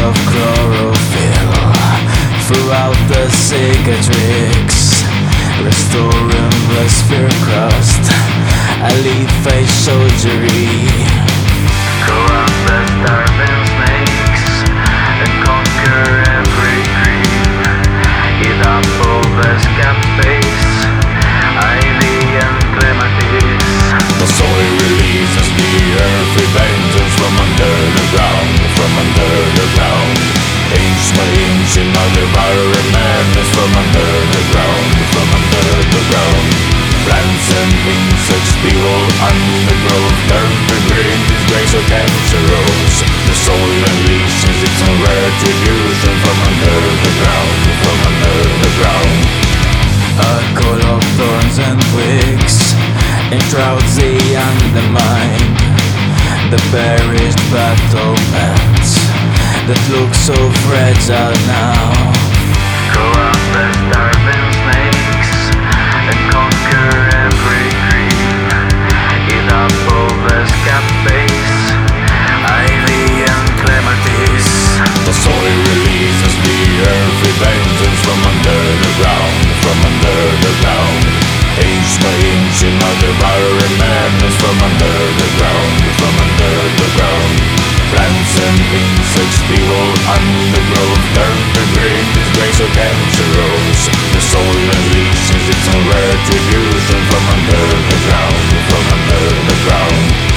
of chlorophyll throughout the cicatrix, restoring the sphere crust, a leaf phase surgery. Corrupt the starving snakes and conquer every dream. Eat up all the scab base, ivy and clematis. The soil releases the earthy vengeance from under the ground, from under the ground. Inch by inch another viral madness from under the ground, from under the ground. Plants and insects behold undergrowth, turn to green, disgrace of cancerous. The soil unleashes its own retribution from under the ground, from under the ground. A coat of thorns and twigs enshrouds the undermined, the perished battlements that look so fragile now. Go up the starving snakes and conquer every dream. Eat up all the scab base, ivy and clematis. The soil releases the earthy vengeance from under the ground, from under the ground. Inch by inch another viral madness from under the ground, from under the ground. Plants and insects behold undergrowth, turn to green, disgrace of cancerous. The soil unleashes its own retribution from under the ground, from under the ground.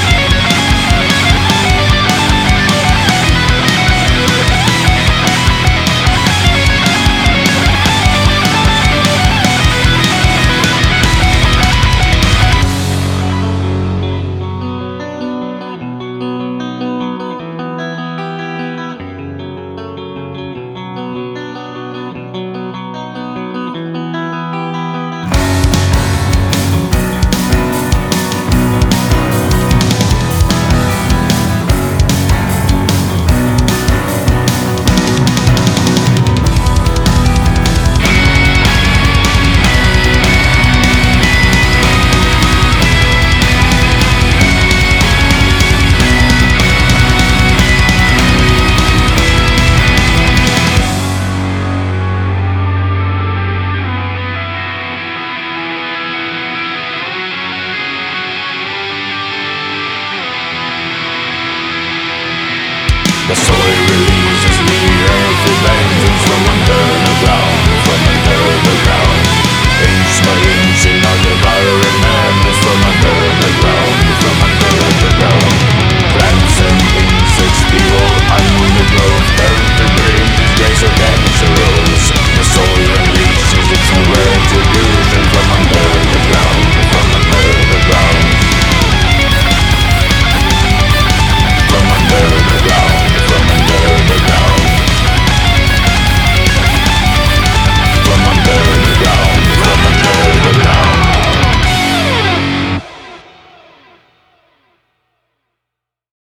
The soil releases the earthy vengeance from under the ground, from under the ground. Inch by inch another viral madness from under